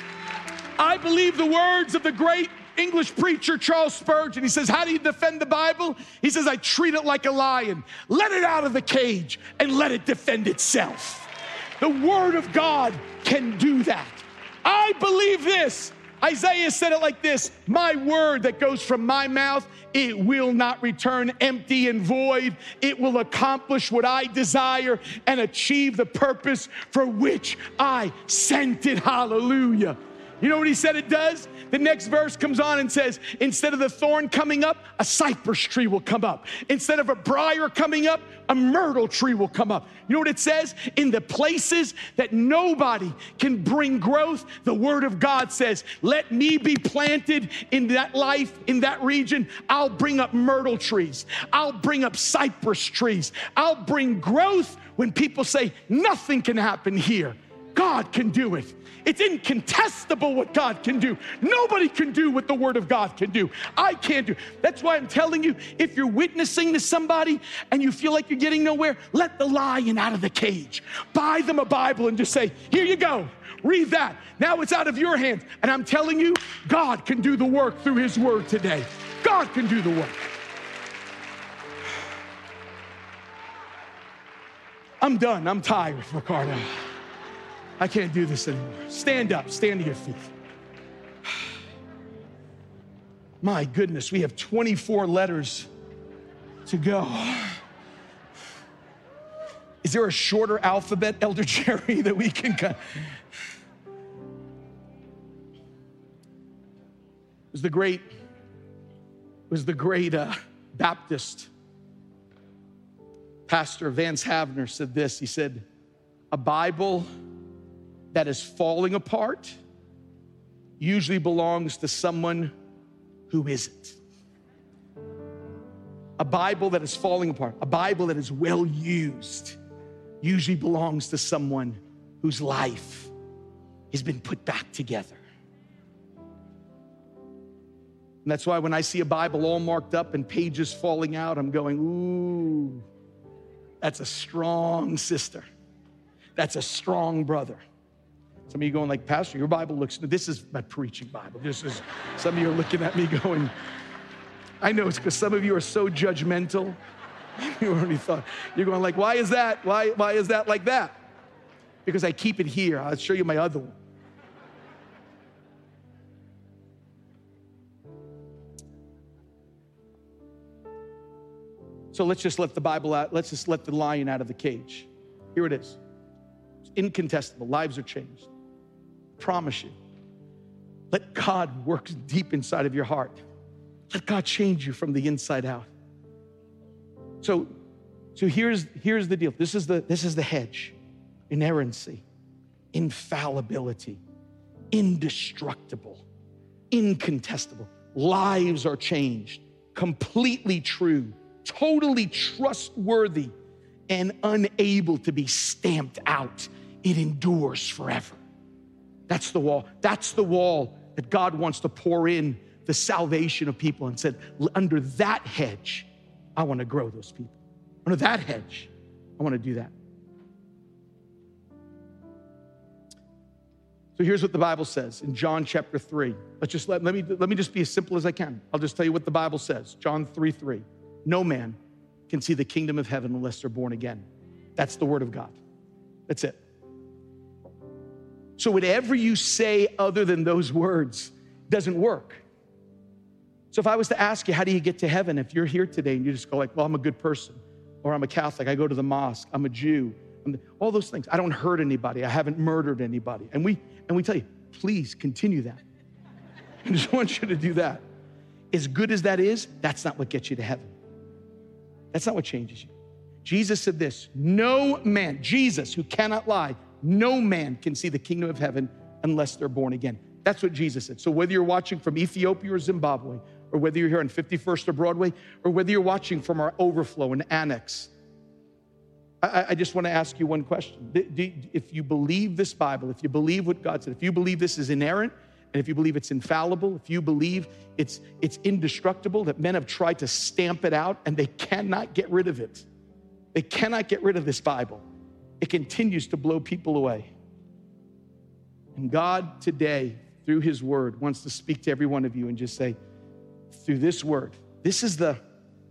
I believe the words of the great English preacher Charles Spurgeon. He says, how do you defend the Bible? He says, I treat it like a lion. Let it out of the cage and let it defend itself. The Word of God can do that. I believe this. Isaiah said it like this, my word that goes from my mouth, it will not return empty and void. It will accomplish what I desire and achieve the purpose for which I sent it. Hallelujah. You know what he said it does? The next verse comes on and says, instead of the thorn coming up, a cypress tree will come up. Instead of a briar coming up, a myrtle tree will come up. You know what it says? In the places that nobody can bring growth, the Word of God says, let me be planted in that life, in that region. I'll bring up myrtle trees. I'll bring up cypress trees. I'll bring growth when people say, nothing can happen here. God can do it. It's incontestable what God can do. Nobody can do what the Word of God can do. I can't do. That's why I'm telling you, if you're witnessing to somebody and you feel like you're getting nowhere, let the lion out of the cage. Buy them a Bible and just say, here you go. Read that. Now it's out of your hands. And I'm telling you, God can do the work through His Word today. God can do the work. I'm done. I'm tired, Ricardo. I can't do this anymore. Stand up, stand to your feet. My goodness, we have 24 letters to go. Is there a shorter alphabet, Elder Jerry, that we can cut? It was the great Baptist pastor Vance Havner said this. He said, a Bible that is falling apart usually belongs to someone who isn't. A Bible that is falling apart, a Bible that is well used, usually belongs to someone whose life has been put back together. And that's why when I see a Bible all marked up and pages falling out, I'm going, ooh, that's a strong sister. That's a strong brother. Some of you going like, Pastor, your Bible looks, this is my preaching Bible. This is, some of you are looking at me going, I know it's because some of you are so judgmental. You already thought, you're going like, why is that? Why is that like that? Because I keep it here. I'll show you my other one. So let's just let the Bible out. Let's just let the lion out of the cage. Here it is. It's incontestable. Lives are changed. promise you. Let God work deep inside of your heart. Let God change you from the inside out. So here's the deal. This is the hedge. Inerrancy, infallibility, indestructible, incontestable. Lives are changed, completely true, totally trustworthy, and unable to be stamped out. It endures forever. That's the wall. That's the wall that God wants to pour in the salvation of people, and said, under that hedge, I want to grow those people. Under that hedge, I want to do that. So here's what the Bible says in John chapter 3. Let me just be as simple as I can. I'll just tell you what the Bible says. John 3:3. No man can see the kingdom of heaven unless they're born again. That's the word of God. That's it. So whatever you say other than those words doesn't work. So if I was to ask you, how do you get to heaven? If you're here today and you just go like, well, I'm a good person, or I'm a Catholic, I go to the mosque, I'm a Jew, all those things. I don't hurt anybody. I haven't murdered anybody. And we tell you, please continue that. I just want you to do that. As good as that is, that's not what gets you to heaven. That's not what changes you. Jesus said this, no man, Jesus who cannot lie, no man can see the kingdom of heaven unless they're born again. That's what Jesus said. So whether you're watching from Ethiopia or Zimbabwe, or whether you're here on 51st or Broadway, or whether you're watching from our overflow and annex, I just want to ask you one question. If you believe this Bible, if you believe what God said, if you believe this is inerrant, and if you believe it's infallible, if you believe it's indestructible, that men have tried to stamp it out and they cannot get rid of it. They cannot get rid of this Bible. It continues to blow people away. And God today, through his word, wants to speak to every one of you and just say, through this word, this is the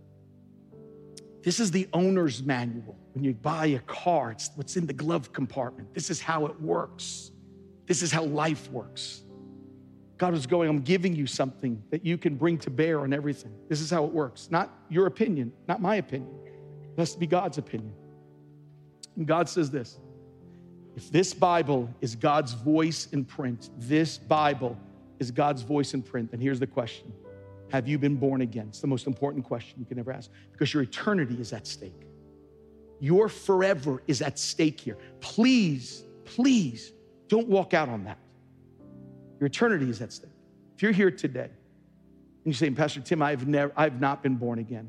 owner's manual. When you buy a car, it's what's in the glove compartment. This is how it works. This is how life works. God was going, I'm giving you something that you can bring to bear on everything. This is how it works. Not your opinion, not my opinion. It has to be God's opinion. And God says this, if this Bible is God's voice in print, this Bible is God's voice in print, then here's the question. Have you been born again? It's the most important question you can ever ask, because your eternity is at stake. Your forever is at stake here. Please, please don't walk out on that. Your eternity is at stake. If you're here today and you're saying, Pastor Tim, I've not been born again.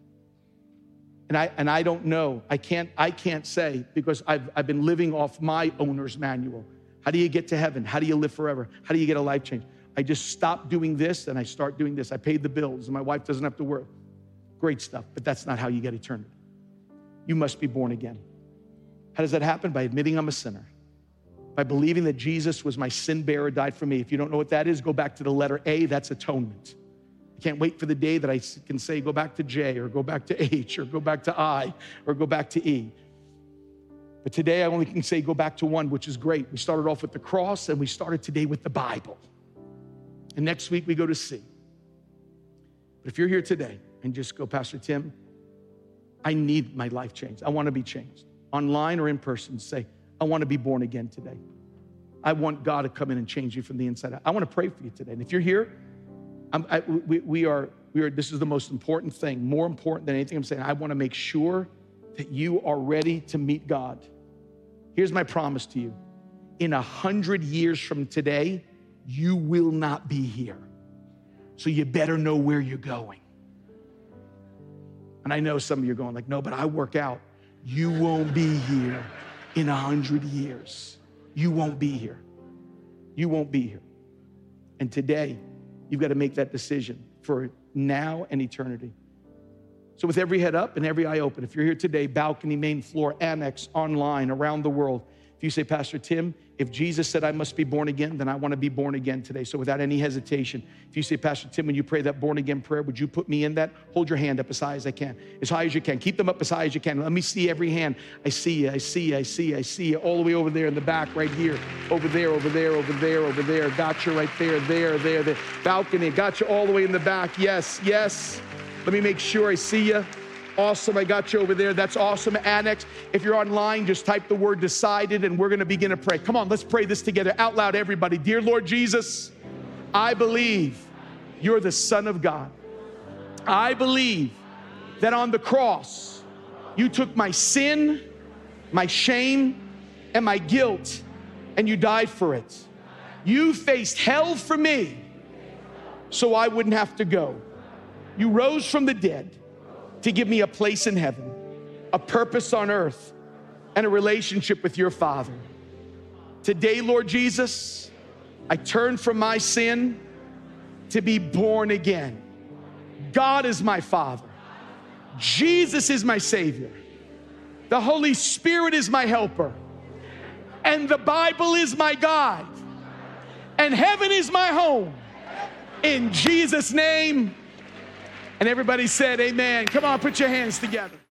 And I don't know. I can't say, because I've been living off my owner's manual. How do you get to heaven? How do you live forever? How do you get a life change? I just stop doing this and I start doing this. I paid the bills and my wife doesn't have to work. Great stuff, but that's not how you get eternity. You must be born again. How does that happen? By admitting I'm a sinner. By believing that Jesus was my sin bearer, died for me. If you don't know what that is, go back to the letter A, that's atonement. I can't wait for the day that I can say, go back to J, or go back to H, or go back to I, or go back to E. But today I only can say go back to one, which is great. We started off with the cross, and we started today with the Bible. And next week we go to C. But if you're here today and just go, Pastor Tim, I need my life changed. I want to be changed. Online or in person, say, I want to be born again today. I want God to come in and change you from the inside out. I want to pray for you today. And if you're here, we are. This is the most important thing, more important than anything I'm saying. I want to make sure that you are ready to meet God. Here's my promise to you. In 100 years from today, you will not be here. So you better know where you're going. And I know some of you are going like, no, but I work out. You won't be here in 100 years. You won't be here. You won't be here. And today, you've got to make that decision for now and eternity. So with every head up and every eye open, if you're here today, balcony, main floor, annex, online, around the world, if you say, Pastor Tim, if Jesus said I must be born again, then I want to be born again today. So without any hesitation, if you say, Pastor Tim, when you pray that born again prayer, would you put me in that? Hold your hand up as high as I can, as high as you can. Keep them up as high as you can. Let me see every hand. I see you, I see you, I see you, I see you. All the way over there in the back, right here. Over there, over there, over there, over there. Got you right there, there. Balcony, got you all the way in the back. Yes, yes. Let me make sure I see you. Awesome. I got you over there. That's awesome. Annex. If you're online, just type the word decided and we're going to begin to pray. Come on, let's pray this together out loud, everybody. Dear Lord Jesus, I believe you're the Son of God. I believe that on the cross, you took my sin, my shame, and my guilt, and you died for it. You faced hell for me so I wouldn't have to go. You rose from the dead to give me a place in heaven, a purpose on earth, and a relationship with your Father. Today, Lord Jesus, I turn from my sin to be born again. God is my Father. Jesus is my Savior. The Holy Spirit is my helper. And the Bible is my guide. And heaven is my home. In Jesus' name. And everybody said amen. Come on, put your hands together.